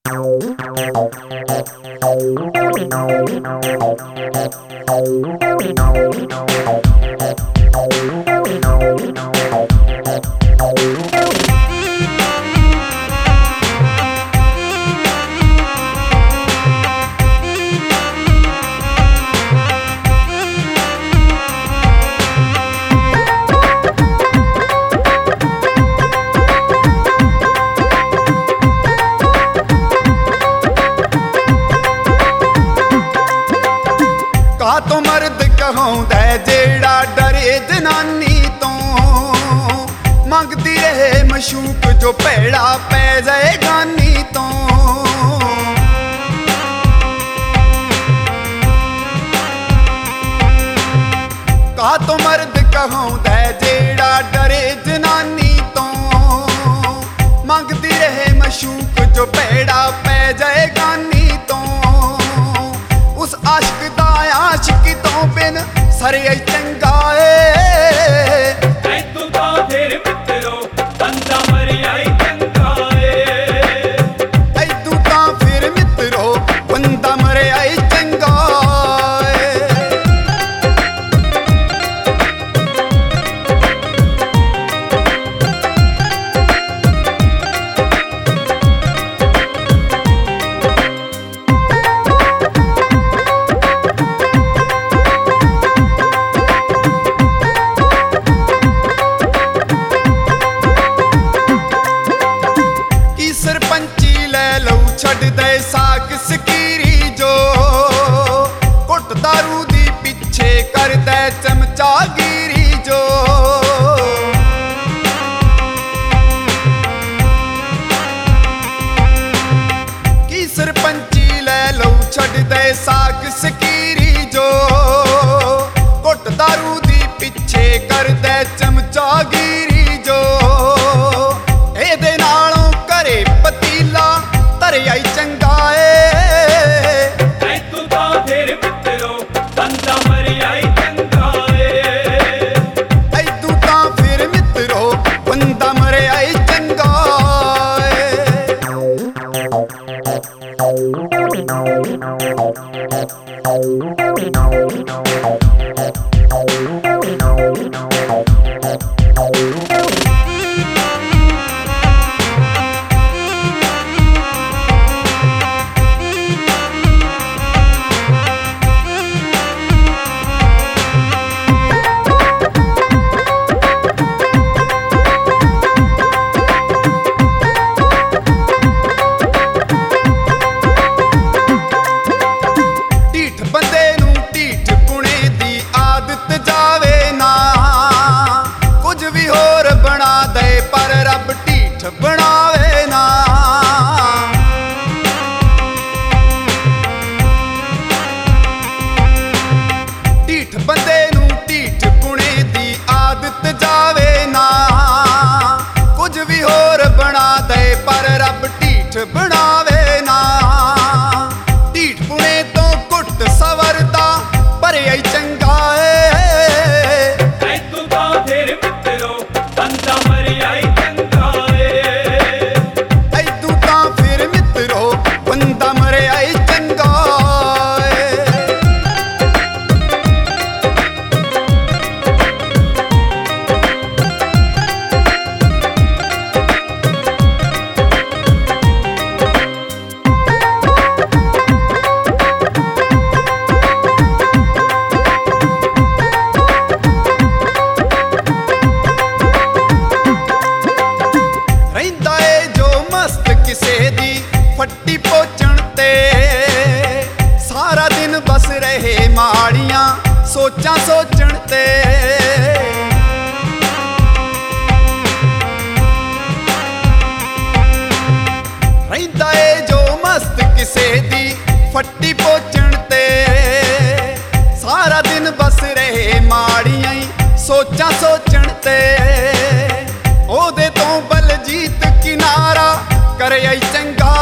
तो मर्द कहौंदा जेड़ा डरे जनानी तो मंगदी रहे मशूक जो भैड़ा पै जाए गानी तो कहा तो मर्द कहौंदा जेड़ा डरे जनानी तो मंगदी रहे मशूक जो भैड़ा पै जाए गानी तो उस आशिक दा आशिकी तो बिन सरे चंगा तू तो फिर मित्रो बंदा मरिया चंगा तू तो फिर मित्रो बंदा मरिया चंगा छड़ दे साग सकीरी जो कुट दारू दी पिछे कर दे चमचागिरी जो की सरपंची ले लो छड़ दे साग सकीरी जो कुट दारू दी पिछे कर दे चमचागिरी जो एदे नालों करे पतीला आई चंगा तू तो फिर मित्रो बंदा मरिया चंगा तू तो फिर मित्रो बंदा मरिया चंगा पर रब ढीठ बनावे ना ढीठ बंदे नू ढीठ पुणे दी आदत जावे ना कुछ भी होर बना दे पर रब ढीठ बनावे ना ढीठ पुणे तो कुट सवरदा पर आई चंगा तू तो फिर मित्रो बंदा मरिया तू तो फिर मित्रो बंदा मरिया चंगा किसे दी फट्टी पोचण ते सारा दिन बस रहे माड़ियां सोचां सोचण ते रहिंदा ए जो मस्त किसे दी फट्टी पोचण ते सारा दिन बस रहे माड़ियां सोचां सोचण ते ओदे तो बलजीत किनारा करे आई चंगा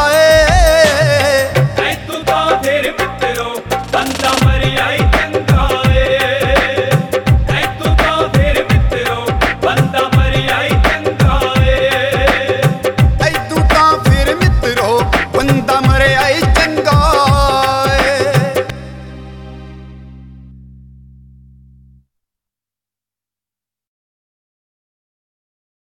तू तो फिर मित्रो बंदा मरिया चंगा तू तो फिर मित्रो बंदा मरिया चंगा तू तो फिर मित्रो बंदा ਬੰਦਾ ਮਰਿਆਈ